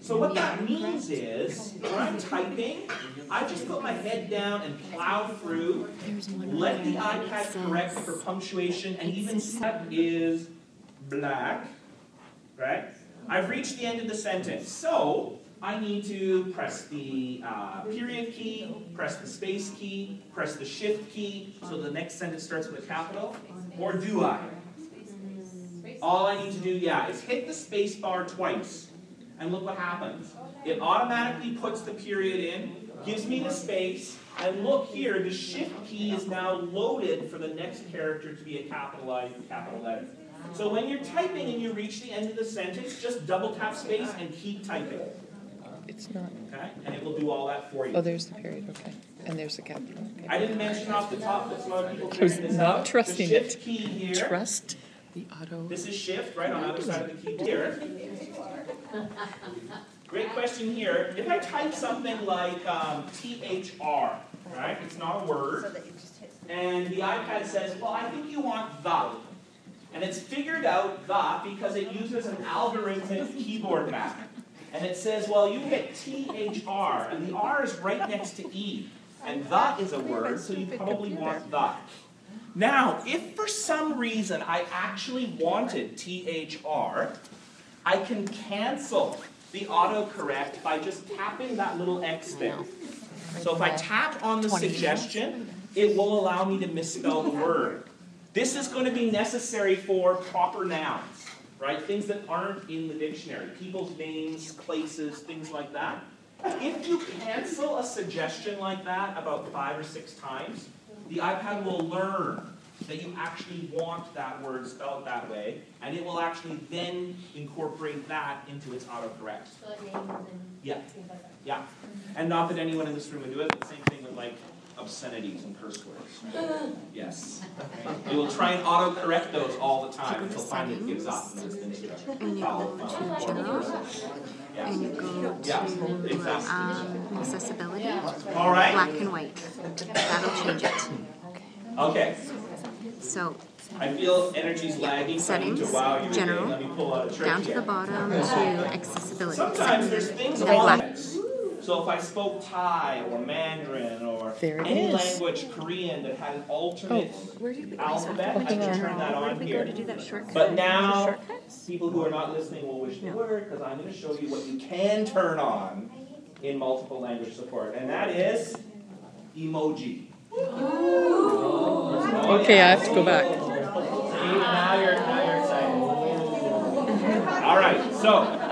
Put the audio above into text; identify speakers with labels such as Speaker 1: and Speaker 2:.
Speaker 1: So what that means is, when I'm typing, I just put my head down and plow through, let the iPad correct for punctuation, and even step is black, right? I've reached the end of the sentence, so I need to press the period key, press the space key, press the shift key, so the next sentence starts with a capital, or do I? All I need to do, is hit the space bar twice. And look what happens. It automatically puts the period in, gives me the space, and look here, the shift key is now loaded for the next character to be a capitalized capital letter. So when you're typing and you reach the end of the sentence, just double tap space and keep typing.
Speaker 2: It's not.
Speaker 1: Okay? And it will do all that for you.
Speaker 2: Oh, there's the period, okay. And there's the capital. Okay.
Speaker 1: I didn't mention off the top that some other people
Speaker 2: I was
Speaker 1: figured this
Speaker 2: not
Speaker 1: out.
Speaker 2: trusting
Speaker 1: the shift
Speaker 2: it.
Speaker 1: Key here.
Speaker 2: Trust the auto.
Speaker 1: This is shift, right on the other side of the key here. Great question here. If I type something like THR, right? It's not a word. And the iPad says, well, I think you want the. And it's figured out the because it uses an algorithmic keyboard map. And it says, well, you hit THR, and the R is right next to E. And the is a word, so you probably want the. Now, if for some reason I actually wanted THR, I can cancel the autocorrect by just tapping that little X thing. So if I tap on the suggestion, it will allow me to misspell the word. This is going to be necessary for proper nouns, right? Things that aren't in the dictionary. People's names, places, things like that. If you cancel a suggestion like that about 5 or 6 times, the iPad will learn that you actually want that word spelled that way, and it will actually then incorporate that into its autocorrect.
Speaker 3: So like names and things like that.
Speaker 1: Yeah. And not that anyone in this room would do it, but same thing with like obscenities and curse words. Yes. We will try and autocorrect those all the time until finally it gives up. And then it's the nature of it.
Speaker 4: And you go to General, and you go to Accessibility,
Speaker 1: All right.
Speaker 4: Black and White. That'll change it.
Speaker 1: Okay.
Speaker 4: So
Speaker 1: I feel energy's lagging. So I need to
Speaker 4: Settings,
Speaker 1: wow you
Speaker 4: General,
Speaker 1: again. Let me pull out a trick
Speaker 4: down to
Speaker 1: here.
Speaker 4: the bottom to Accessibility.
Speaker 1: Sometimes there's things
Speaker 4: And
Speaker 1: wrong
Speaker 4: black.
Speaker 1: with it. So if I spoke Thai or Mandarin or
Speaker 2: There it
Speaker 1: any
Speaker 2: is.
Speaker 1: language, Korean, that had an alternate
Speaker 4: Where did we go?
Speaker 1: alphabet, I can turn that
Speaker 4: Where
Speaker 1: on
Speaker 4: did we go
Speaker 1: here.
Speaker 4: to do that shortcut?
Speaker 1: But now,
Speaker 4: Shortcuts?
Speaker 1: people who are not listening will wish they
Speaker 4: No.
Speaker 1: were, because I'm going to show you what you can turn on in multiple language support, and that is emoji.
Speaker 2: Okay, I have to go back.
Speaker 1: See, now you're excited. All right, so